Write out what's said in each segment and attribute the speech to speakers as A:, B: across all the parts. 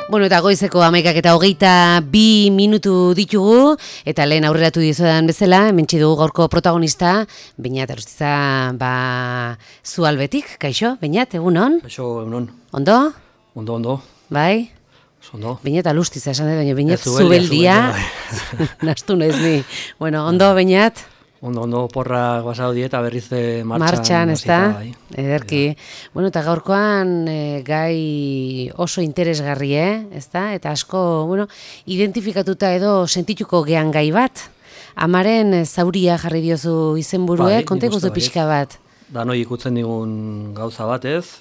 A: Bueno, eta goizeko 11:22 ditugu, eta lehen aurreratu dizuedan bezala, hementsi dugu gaurko protagonista, Beñat Arustiza, Zualbetik, kaixo, Beñat, egunon?
B: Kaixo, egunon.
A: Ondo?
B: Ondo.
A: Bai?
B: Ondo.
A: Beñat Alustiza, esan baina Beñat Zubeldia. Nastu naiz ni. Bueno, ondo, Beñat?
B: Ondo, porra guasau dieta berriz
A: martxan, ez da? Ederki. Bueno, eta gaurkoan gai oso interesgarri, ez da? Eta asko, identifikatuta edo sentituko gean gai bat. Amaren zauria jarri diozu izenburue, konta iguzu pixka bat.
B: Danoi ikutzen digun gauza bat, ez?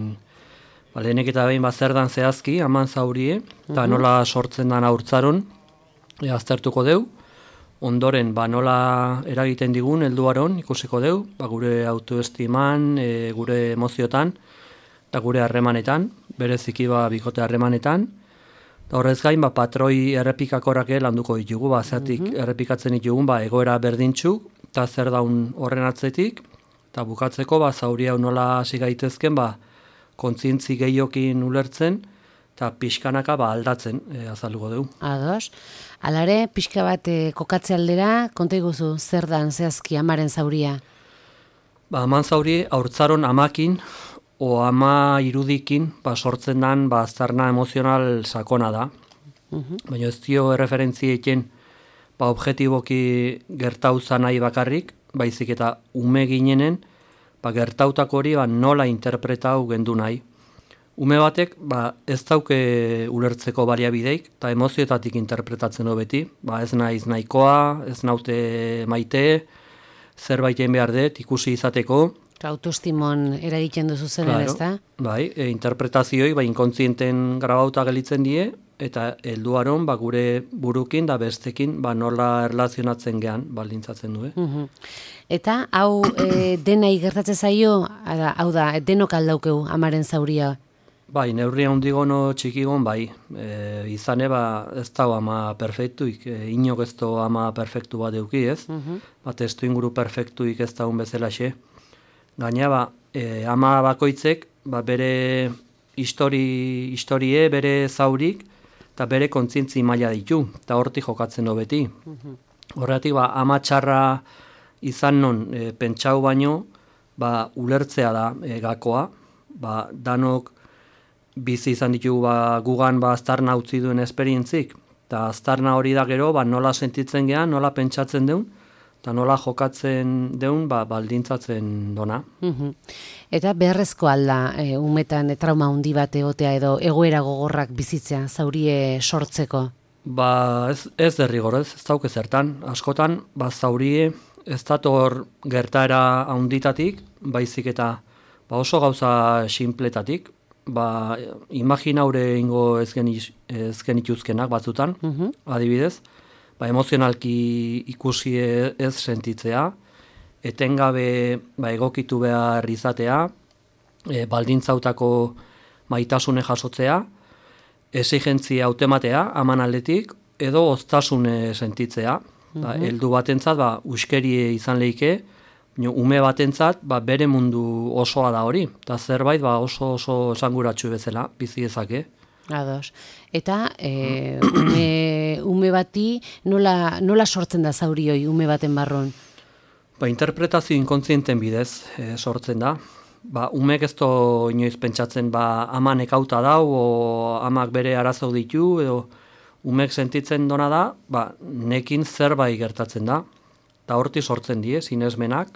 B: Lehenek eta behin zer dan zehazki, aman zaurie, eta nola sortzen dan haurtzaron, aztertuko deu. Ondoren, nola eragiten digun helduaron ikusiko deu, gure autoestiman, gure emoziotan, eta gure harremanetan, bereziki bikote harremanetan. Horrez gain, patroi errepikakorrak landuko ditugu, zeatik errepikatzen ditugun, egoera berdintxu, eta zer daun horren atzetik, eta bukatzeko, zauria nola hasi gaitezken, kontzientzi gehiokin ulertzen, eta pixkanaka aldatzen azalduko dugu.
A: Ados. Alare, pixka bat kokatze aldera, konta iguzu zer dan zehazki amaren zauria?
B: Aman zauri haurtzaron amakin, o ama irudikin, sortzen dan aztarna emozional sakona da. Baina ez dio erreferentziekin objetiboki gertauza nahi bakarrik, baizik eta ume ginenen, gertautak hori nola interpretau gendu nahi. Ume batek ez dauke ulertzeko baliabideik, eta emozioetatik interpretatzen do beti. Ez naiz nahikoa, ez naute maite, zerbaiten behar dut, ikusi izateko.
A: Autoestimon eragiten duzu zenen, ez da?
B: Bai, interpretazioi inkontzienten grabauta gelitzen die, eta helduaron gure burukin da bestekin nola erlazionatzen gean baldintzatzen du.
A: Eta hau denai gertatzen zaio, hau da, denok aldaukeu amaren zauria?
B: Bai, neurri handigono txikigon, izane ez da ama perfektuik, inok ez da ama perfektu bat euki, ez? Testu inguru perfektuik ez da un bezalaxe. Gaina, ama bakoitzek, bere historie, bere zaurik, eta bere kontzientzi maila ditu, eta hortik jokatzen do beti. Horretik, ama txarra izan non pentsau baino, ulertzea da gakoa, danok bizi izan ditugu gugan aztarna utzi duen esperientzik, eta aztarna hori da gero nola sentitzen gean, nola pentsatzen deun, eta nola jokatzen deun baldintzatzen dona.
A: Eta beharrezko alda umetan trauma handi bat egotea edo egoera gogorrak bizitzea zaurie sortzeko?
B: Ez derrigorez, ez dauke zertan. Askotan, zaurie ez dator gertaera handitatik, baizik eta oso gauza sinpletatik, imaginaure ingo ez genituzkenak batzutan, adibidez, emozionalki ikusi ez sentitzea, etengabe egokitu behar izatea, baldintzautako maitasune jasotzea, exigentzia hautematea, aman aldetik, edo oztasune sentitzea. Heldu batentzat, uskerie izan lehike, ume batentzat, bere mundu osoa da hori, eta zerbait oso esanguratsu bezala, bizi ezake.
A: Ados. Eta ume bati nola sortzen da zaurioi ume baten barron?
B: Interpretazio inkontzienten bidez sortzen da. Umek ez do inoiz pentsatzen ama nekauta dau, o amak bere arazo ditu, edo umek sentitzen dona da, nekin zerbait gertatzen da. Eta horti sortzen die, sinesmenak,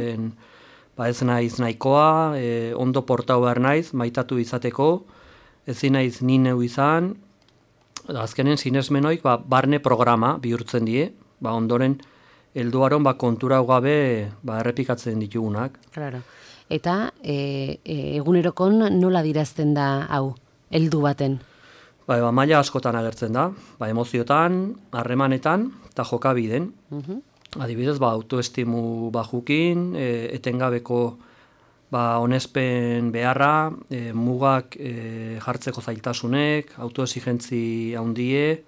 B: ez naiz nahikoa, ondo portau behar naiz, maitatu izateko, ezin naiz ni neu izan, azkenen sinesmenoik barne programa bihurtzen die, ondoren helduaron kontura gabe errepikatzen ditugunak.
A: Claro. Eta egunerokon nola dirazten da hau, heldu baten?
B: Maila askotan agertzen da, emoziotan, harremanetan eta jokabiden. Adibidez, autoestimu bajukin, etengabeko onespen beharra, mugak jartzeko zailtasunek, autoexigentzi handie,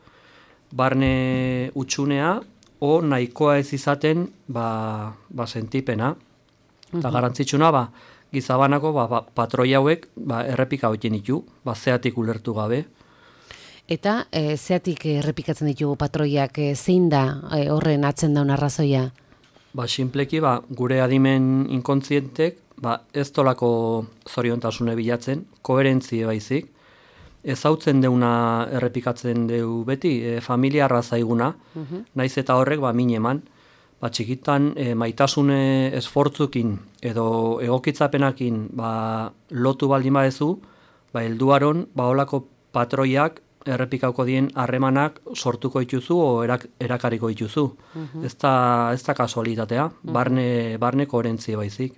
B: barne utxunea, o nahikoa ez izaten sentipena. Eta garantzitsuna, gizabanako patroi hauek errepika hoiten ditu, zeatik ulertu gabe.
A: Eta zeatik errepikatzen ditugu patroiak, zein da horren atzen daun arrazoia?
B: Sinpleki, gure adimen inkontzientek, ez tolako zoriontasune bilatzen, koherentzie baizik, ezautzen deuna errepikatzen deu beti, familia arrazaiguna, naiz eta horrek min eman, txikitan maitasune esfortzukin edo egokitzapenakin lotu baldin badezu, helduaron holako patroiak errepikauko dien harremanak sortuko dituzu o erakariko dituzu. Ez da kasualitatea, barne koherentzie baizik.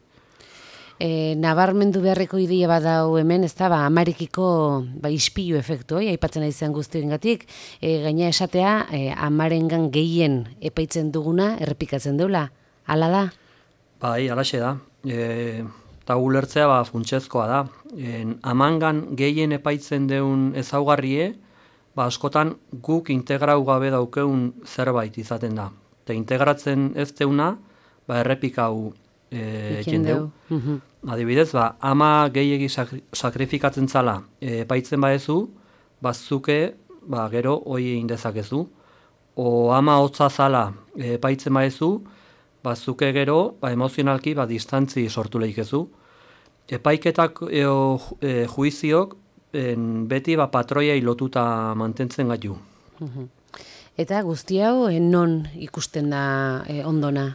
A: Nabarmendu beharreko ideia badau hemen, ez da, amarekiko ispilu efektu, aipatzen izan guztioengatik, gaina esatea, amarengan gehien epaitzen duguna errepikatzen deula, hala da?
B: Halaxe da. Eta ulertzea funtsezkoa da. Amangan gehien epaitzen deun ezaugarrie, askotan guk integrau gabe daukeun zerbait izaten da. Eta integratzen ez deuna, errepikau egin deu. Adibidez, ama gehiegi sakrifikatzen zala epaitzen badezu, zuke gero hoi egin dezakezu. O ama hotza zala epaitzen badezu, zuke gero emozionalki distantzi sortu lehikezu. Epaiketak juiziok beti patroiai lotuta mantentzen gaitu.
A: Eta guzti hau non ikusten da ondona?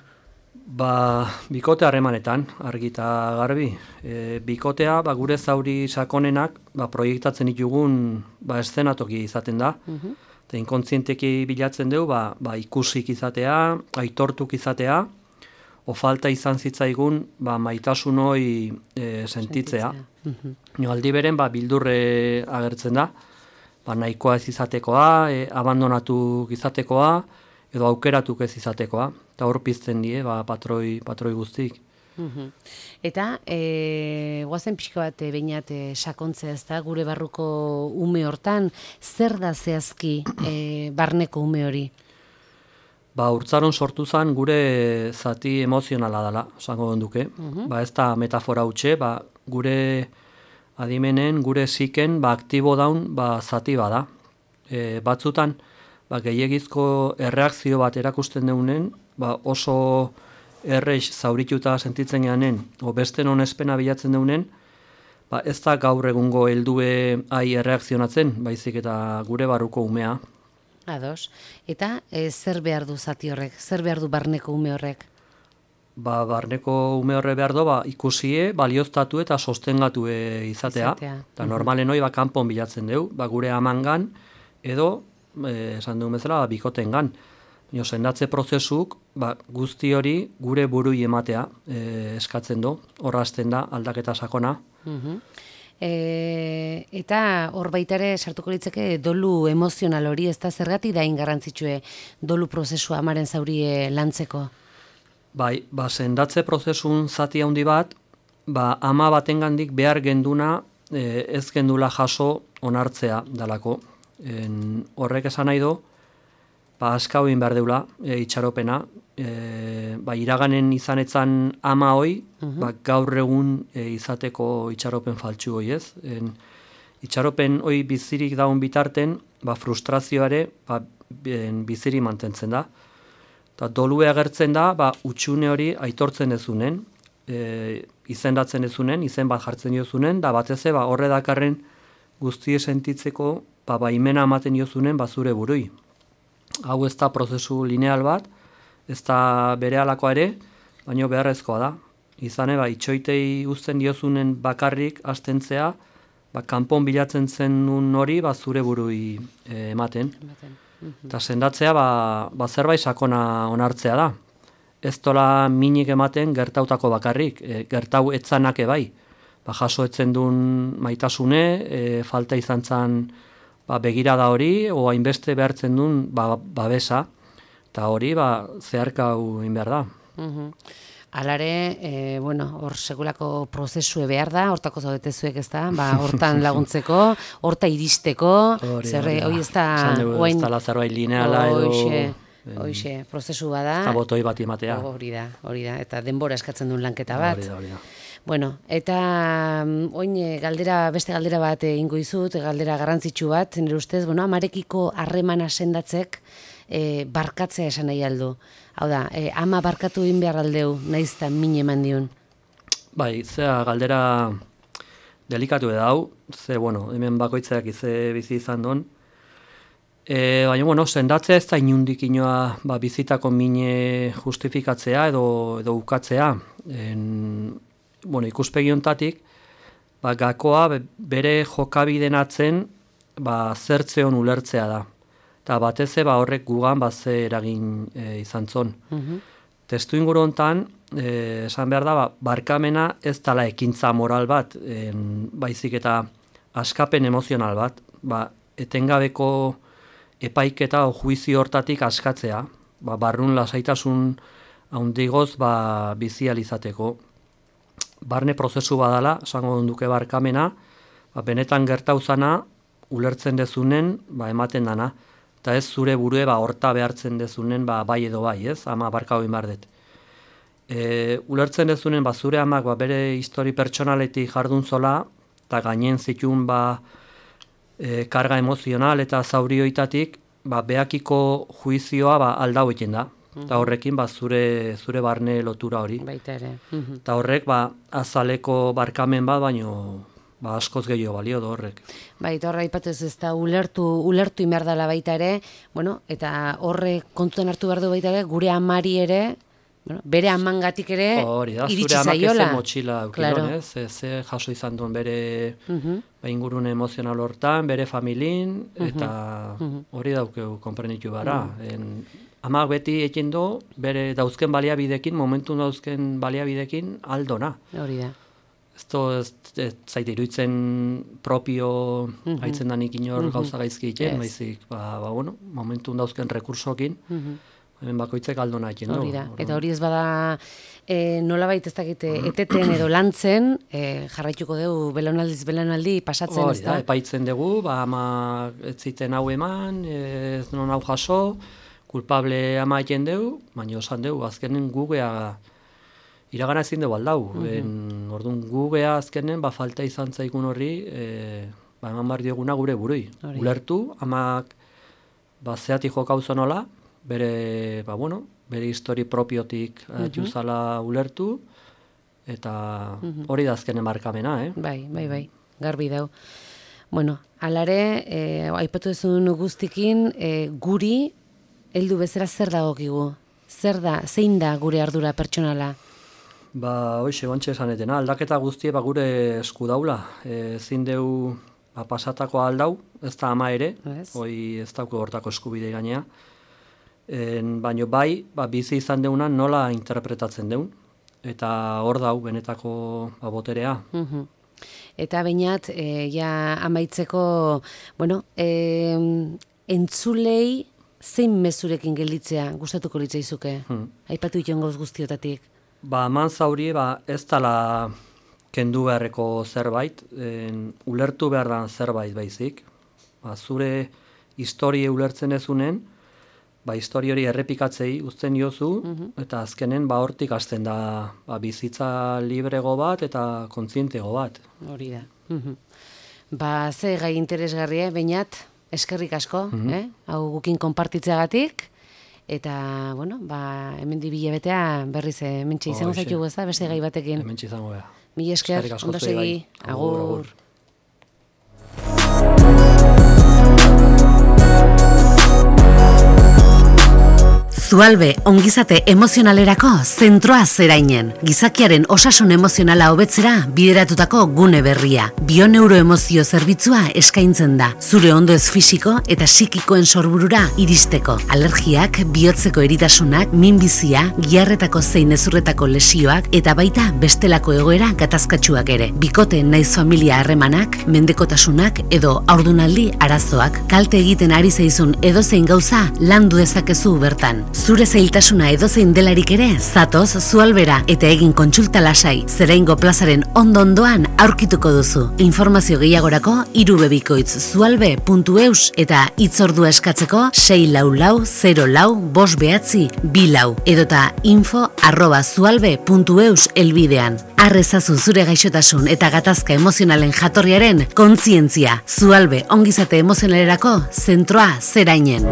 B: Bikote harremanetan, argi eta garbi. Bikotea gure zauri sakonenak proiektatzen ditugun eszenatoki izaten da. Eta inkontzienteki bilatzen dugu ikusik izatea, aitortuk izatea, o falta izan zitzaigun maitasun hoi sentitzea. Aldi beren bildurre agertzen da, nahikoa ez izatekoa, abandonatu izatekoa, edo aukeratuk ez izatekoa. Eta hor pizten die, patroi guztik.
A: Eta, guazen pixko bat bainat sakontzea ez da, gure barruko ume hortan, zer da zehazki barneko ume hori?
B: Urtzaron sortu zen gure zati emozionala dela, esango duke. Ez da metafora hutxe, gure adimenen, gure ziken, aktibo daun zati bada. Batzutan, gehiagizko erreakzio bat erakusten deunen, oso erreix zaurituta sentitzen geanen, o beste onespena bilatzen deunen, ez da gaur egungo heldue erreakzionatzen, baizik eta gure barruko umea.
A: Ados. Eta zer behar du zati horrek? Zer behar du barneko ume horrek?
B: Barneko ume horre behar du ikusie, balioztatu eta sostengatu izatea. Eta normalen hori kanpon bilatzen dugu, gure amangan edo, esan dugun bezala, bikotengan. Sendatze prozesuk guzti hori gure burui ematea eskatzen du, horrazten da aldaketa sakona.
A: Eta hor baitare sartuko litzeke dolu emozional hori, ez da zergatik da ingarrantzitsue dolu prozesua amaren zaurie lantzeko?
B: Sendatze prozesun zati handi bat, ama batengandik behar genduna ez gendula jaso onartzea dalako. Horrek esan nahi du, askau egin behar deula, itxaropena, iraganen izanetzan ama hoi, gaur egun izateko itxaropen faltsu hoi ez. Itxaropen hoi bizirik daun bitarten, frustrazioare bizirik mantentzen da. Eta dolue agertzen da, utxune hori aitortzen dezunen, izendatzen dezunen, izen bat jartzen diozunen, da batez horre dakarren guztie sentitzeko baimena ematen diozunen zure burui. Hau ez da prozesu lineal bat, ez da bere alakoa ere, baina beharrezkoa da. Izane, itxoitei uzten diozunen bakarrik astentzea, kanpon bilatzen zen hori zure burui ematen. Eta sendatzea, zerbait sakona onartzea da. Ez tola minik ematen gertautako bakarrik, gertau etzanake bai. Jaso etzen duen maitasune, falta izan zen begirada hori, o hainbeste behartzen duen babesa, eta hori zeharkau behar da.
A: Alare, hor sekulako prozesue behar da, hortako zaudetezuek ez da, hortan laguntzeko, horta iristeko, hori ez da...
B: Ez da zerbait lineala edo...
A: Hoxe, prozesu bada.
B: Ez da botoi bat ematea.
A: Hori da, eta denbora eskatzen duen lanketa bat.
B: Hori da.
A: Bueno, eta oin beste galdera bat ingo izut, galdera garrantzitsu bat, nire ustez, bueno, amarekiko harremana sendatzek barkatzea esan nahi aldu. Hau da, ama barkatu egin behar aldeu, naizta min eman diun.
B: Bai, zea galdera delikatu edau, ze, bueno, hemen bakoitzeak ize bizi izan duen. Baina, bueno, sendatzea ez da inundik inoa bizitako mine justifikatzea edo ukatzea. Bueno, ikuspegi hontatik, gakoa bere jokabiden atzen zertzeon ulertzea da. Eta batez horrek gugan ze eragin izan zon. Testu inguru hontan, esan behar da, barkamena ez dala ekintza moral bat, baizik eta askapen emozional bat, etengabeko epaiketa o juizio hortatik askatzea, barrun lasaitasun handigoz bizializateko. Barne prozesu badala, esango duke barkamena, benetan gertauzana, ulertzen dezunen, ematen dana. Eta ez zure burue horta behartzen dezunen, bai edo bai, ez? Ama barkau inbardet. Ulertzen dezunen, zure amak bere histori pertsonaletik jardun zola, eta gainen zitun karga emozional eta zaurioitatik, behakiko juizioa aldau egin da. Eta horrekin zure barne lotura hori.
A: Baita ere.
B: Eta horrek azaleko barkamen bat, baino askoz gehiago balio da horrek.
A: Baita horra ipatuz ez da ulertu imerdala baita ere, bueno, eta horrek kontuan hartu behar du baita ere, gure amari ere, bueno, bere amangatik ere iritsi zaiola.
B: Zure amak ez motxila eukilon, ze jaso izan duen bere ingurune emozional hortan, bere familin, eta hori daukeu konprenitu bara. Amak beti ekin du, bere dauzken baliabidekin, momentu dauzken baliabidekin aldona.
A: Hori da.
B: Ez zaite iruditzen propio haitzen danik inor gauza gaizki egiten, baizik, bueno, momentu dauzken rekursokin, hemen bakoitzek aldona egiten du.
A: Hori da, eta hori ez bada nolabait ez dakite eteten edo lantzen, jarraituko dugu belaunaldi pasatzen, ez da?
B: Hori da, epaitzen dugu, ama ez ziten hau eman, ez non hau jaso, kulpable ama egiten dugu, baina osan dugu, azkenen gugea iragana ezin dugu aldau. Orduan gugea azkenen, falta izan zaikun horri, eman bar dioguna gure burui. Ulertu, amak zeatik jokauzo nola, bere histori propiotik juzala ulertu, eta hori da azkenen markamena,
A: Bai, garbi dau. Bueno, alare, aipatu duzun guztikin, guri, heldu bezala zer dagokigu? Zein da gure ardura pertsonala?
B: Hoxe, bantxe esanetena, aldaketa guztie gure esku daula. Ezin deu pasatako aldau, ez da ama ere, hoi ez dauko hortako eskubide gainea. Baina bai, bizi izan deuna nola interpretatzen deun, eta hor dau benetako boterea.
A: Eta bainat, amaitzeko, entzulei zein mezurekin gelditzea gustatuko litzaizuke? Aipatu iten gauz guztiotatik.
B: Eman zauri, ez dala kendu beharreko zerbait, ulertu behar da zerbait baizik. Zure historie ulertzen ezunen, histori hori errepikatzei uzten diozu, eta azkenen hortik hasten da bizitza librego bat eta kontzientego bat.
A: Hori da. Ze gai interesgarria, bainat, eskerrik asko, hau gukin konpartitzeagatik, eta, hemen dibile betea berriz mentxe izango zaitugu ez da, beste gai batekin.
B: Mentxe izango beha.
A: Mila esker, ondo segi, agur. Zualbe ongizate emozionalerako zentroa zerainen. Gizakiaren osasun emozionala hobetzera bideratutako gune berria. Bioneuroemozio zerbitzua eskaintzen da. Zure ondoez fisiko eta psikikoen sorburura iristeko. Alergiak, bihotzeko eritasunak, minbizia, giharretako zein ezurretako lesioak eta baita bestelako egoera gatazkatsuak ere. Bikote naiz familia harremanak, mendekotasunak edo haurdunaldi arazoak. Kalte egiten ari zaizun edozein gauza landu dezakezu bertan. Zure zailtasuna edozein delarik ere, zatoz Zualbera eta egin kontsulta lasai. Zeraingo plazaren ondo-ondoan aurkituko duzu. Informazio gehiagorako irubebikoitz.zualbe.eus eta hitzordua eskatzeko 644-04-594 edota info@zualbe.eus elbidean. Arrezazu zure gaixotasun eta gatazka emozionalen jatorriaren kontzientzia. Zualbe ongizate emozionalerako zentroa Zerainen.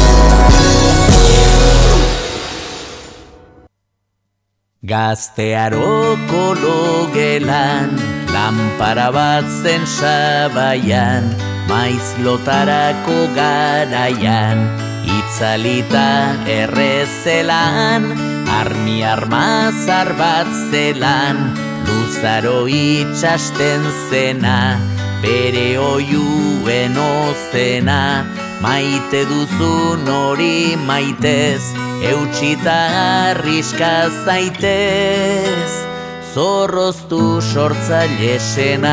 C: Gaztearoko logelan, lanpara bat zen sabaian, maiz lotarako garaian, itzalita errezelan, armi armazar bat zelan, luzaro itxasten zena, bere oiuen ozena, maite duzun hori maitez, eutxita arriska zaitez, zorroztu sortzailesena.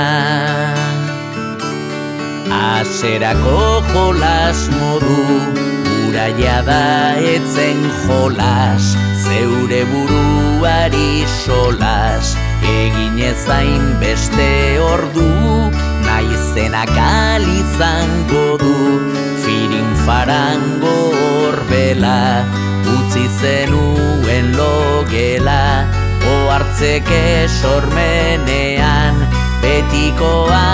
C: Aserako jolas modu, uraia da etzen jolas, zeure buruari solas, egin ezain beste ordu, naizenak alizango du, firin farango horbela, utzi zenuen logela, ohartzeke sormenean, betiko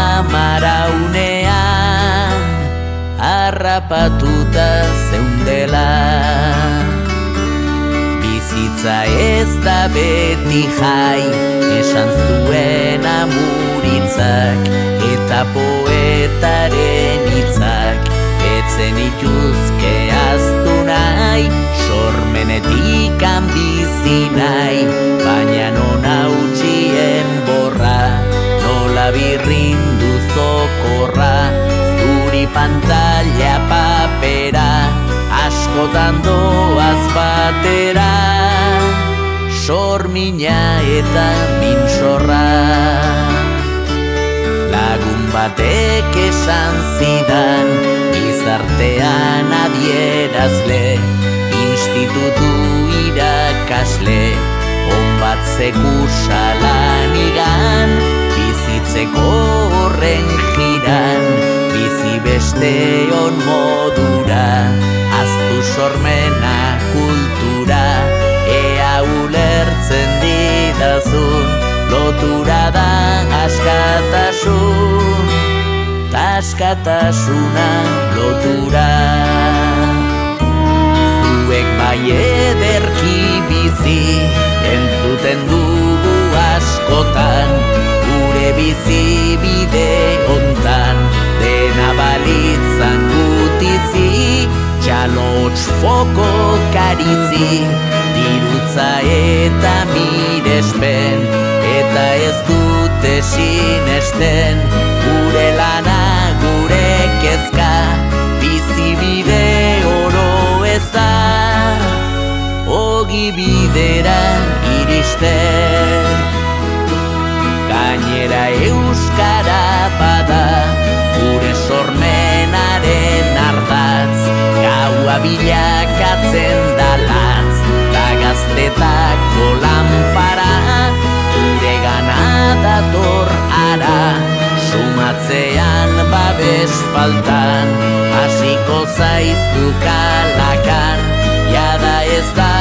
C: amaraunean, harrapatuta zeundela. Bizitza ez da beti jai, esan zuen amuritzak, eta poetaren hitzak, etzen ituzke aztu nahi, sormenetik bizi nahi, baina nona utxien borra, nola birrindu zokorra, zuri pantalla papera, askotan doaz batera, sormina eta minsorra. Lagun batek esan zidan, gizartean adierazle, institutu irakasle, onbat zekusalan igan, bizitzeko horren jiran, bizi besteon modura, aztu sormena kultura, ea ulertzen didazun, lotura da askatasun, askatasuna lotura. Zuek bai ederki bizi, entzuten dugu askotan, gure bizi bide hontan, dena balitzan gutizi, txalots foko karitzi, dirutza eta mirespen, eta ez dute sinesten, gure lana, gure kezka, bizi bide oro ez da, ogi bidera iristen. Gainera euskara bada, gure sormenaren ardatz, gaua bilakatzen dalatz, da gaztetako lanpara, zure gana dator ara, sumatzean babes faltan, hasiko zaizu kalakan, jada ez da